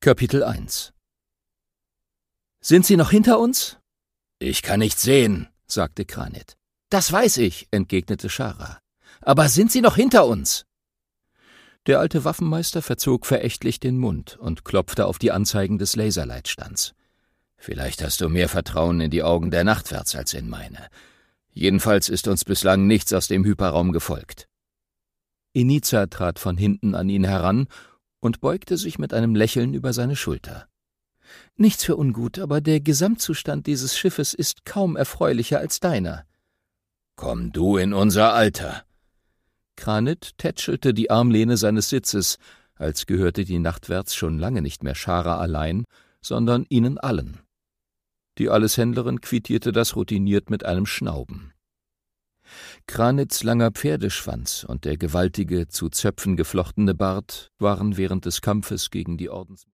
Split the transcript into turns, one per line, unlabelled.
Kapitel 1 »Sind Sie noch hinter uns?«
»Ich kann nichts sehen«,
sagte Kranit. »Das weiß ich«, entgegnete Schara. »Aber sind Sie noch hinter uns?« Der alte Waffenmeister verzog verächtlich den Mund und klopfte auf die Anzeigen des Laserleitstands. »Vielleicht hast du mehr Vertrauen in die Augen der Nachtwärts als in meine. Jedenfalls ist uns bislang nichts aus dem Hyperraum gefolgt.« Iniza trat von hinten an ihn heran und beugte sich mit einem Lächeln über seine Schulter. »Nichts für ungut, aber der Gesamtzustand dieses Schiffes ist kaum erfreulicher als deiner.«
»Komm du in unser Alter!«
Kranit tätschelte die Armlehne seines Sitzes, als gehörte die Nachtwärts schon lange nicht mehr Schara allein, sondern ihnen allen. Die Alleshändlerin quittierte das routiniert mit einem Schnauben. Kranits langer Pferdeschwanz und der gewaltige, zu Zöpfen geflochtene Bart waren während des Kampfes gegen die